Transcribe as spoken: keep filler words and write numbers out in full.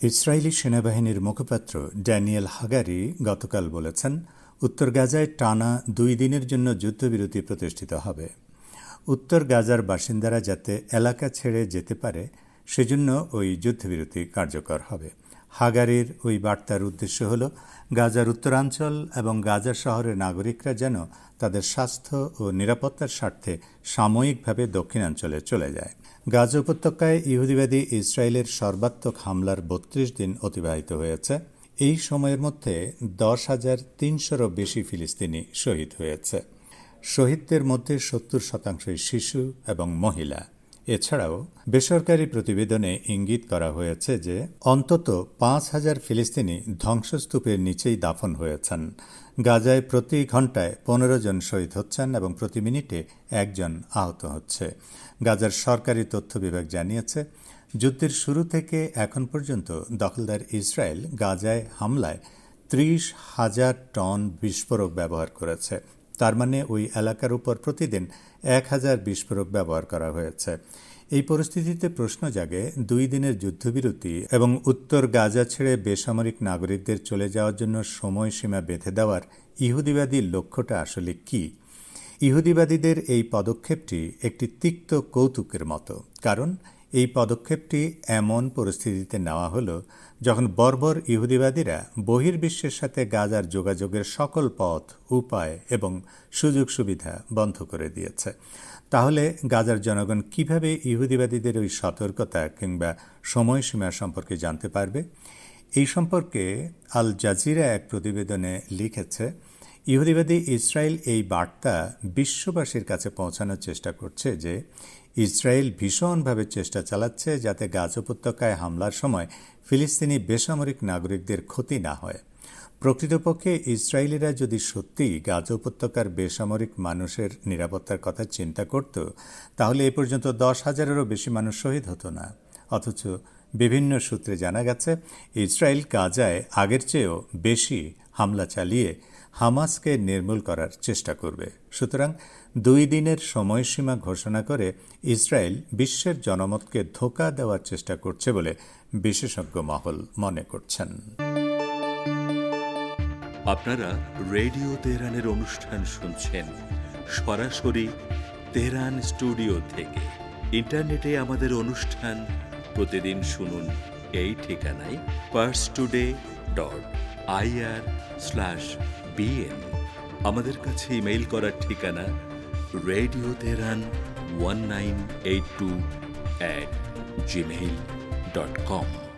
Israeli সেনাবাহিনীর মুখপাত্র Daniel হাগারি গতকাল বলেছেন, উত্তর গাজায় টানা দুই দিনের জন্য যুদ্ধবিরতি প্রতিষ্ঠিত হবে। উত্তর গাজার বাসিন্দারা যাতে এলাকা ছেড়ে যেতে পারে সেজন্য ওই যুদ্ধবিরতি কার্যকর হবে। হাগারির ওই বার্তার উদ্দেশ্য হল গাজার উত্তরাঞ্চল এবং গাজা শহরের নাগরিকরা যেন তাদের স্বাস্থ্য ও নিরাপত্তার স্বার্থে সাময়িকভাবে দক্ষিণাঞ্চলে চলে যায়। গাজা উপত্যকায় ইহুদিবাদী ইসরায়েলের সর্বাত্মক হামলার বত্রিশ দিন অতিবাহিত হয়েছে। এই সময়ের মধ্যে দশ হাজার তিনশোরও বেশি ফিলিস্তিনি শহীদ হয়েছে। শহীদদের মধ্যে সত্তর শতাংশই শিশু এবং মহিলা। এছাড়াও বেসরকারি প্রতিবেদনে ইঙ্গিত করা হয়েছে যে অন্তত পাঁচ হাজার ফিলিস্তিনি ধ্বংসস্তূপের নিচেই দাফন হয়েছেন। গাজায় প্রতি ঘণ্টায় পনেরো জন শহীদ হচ্ছেন এবং প্রতি মিনিটে একজন আহত হচ্ছে। গাজার সরকারি তথ্য বিভাগ জানিয়েছে, যুদ্ধের শুরু থেকে এখন পর্যন্ত দখলদার ইসরায়েল গাজায় হামলায় ত্রিশ হাজার টন বিস্ফোরক ব্যবহার করেছে। তার মানে ওই এলাকার উপর প্রতিদিন এক হাজার বিস্ফোরক ব্যবহার করা হয়েছে। এই পরিস্থিতিতে প্রশ্ন জাগে, দুই দিনের যুদ্ধবিরতি এবং উত্তর গাজা ছেড়ে বেসামরিক নাগরিকদের চলে যাওয়ার জন্য সময়সীমা বেঁধে দেওয়ার ইহুদিবাদী লক্ষ্যটা আসলে কি? ইহুদিবাদীদের এই পদক্ষেপটি একটি তিক্ত কৌতুকের মতো, কারণ এই পদক্ষেপটি এমন পরিস্থিতিতে নেওয়া হলো যখন বর্বর ইহুদিবাদীরা বহির্বিশ্বের সাথে গাজার যোগাযোগের সকল পথ, উপায় এবং সুযোগ সুবিধা বন্ধ করে দিয়েছে। তাহলে গাজার জনগণ কিভাবে ইহুদিবাদীদের ওই সতর্কতা কিংবা সময়সীমা সম্পর্কে জানতে পারবে? এই সম্পর্কে আল জাজিরা এক প্রতিবেদনে লিখেছে, ইহুদিবাদী ইসরায়েল এই বার্তা বিশ্ববাসীর কাছে পৌঁছানোর চেষ্টা করছে যে ইসরায়েল ভীষণভাবে চেষ্টা চালাচ্ছে যাতে গাজা উপত্যকায় হামলার সময় ফিলিস্তিনি বেসামরিক নাগরিকদের ক্ষতি না হয়। প্রকৃতপক্ষে ইসরায়েলিরা যদি সত্যিই গাজা উপত্যকার বেসামরিক মানুষের নিরাপত্তার কথা চিন্তা করত, তাহলে এ পর্যন্ত দশ হাজারেরও বেশি মানুষ শহীদ হতো না। অথচ বিভিন্ন সূত্রে জানা গেছে, ইসরায়েল গাজায় আগের চেয়েও বেশি হামলা চালিয়ে হামাসকে নির্মূল করার চেষ্টা করবে। সুতরাং দুই দিনের সময়সীমা ঘোষণা করে ইসরায়েল বিশ্বের জনমতকে ধোঁকা দেওয়ার চেষ্টা করছে বলে বিশেষজ্ঞ মহল মনে করছেন। আপনারা রেডিও তেহরানের অনুষ্ঠান শুনছেন সরাসরি তেহরান স্টুডিও থেকে। ইন্টারনেটে আমাদের অনুষ্ঠান প্রতিদিন শুনুন এই ঠিকানায় Pars Today dot IR slash BN. আমাদের কাছে ইমেইল করার ঠিকানা Radio Tehran one nine eight two at Gmail dot com.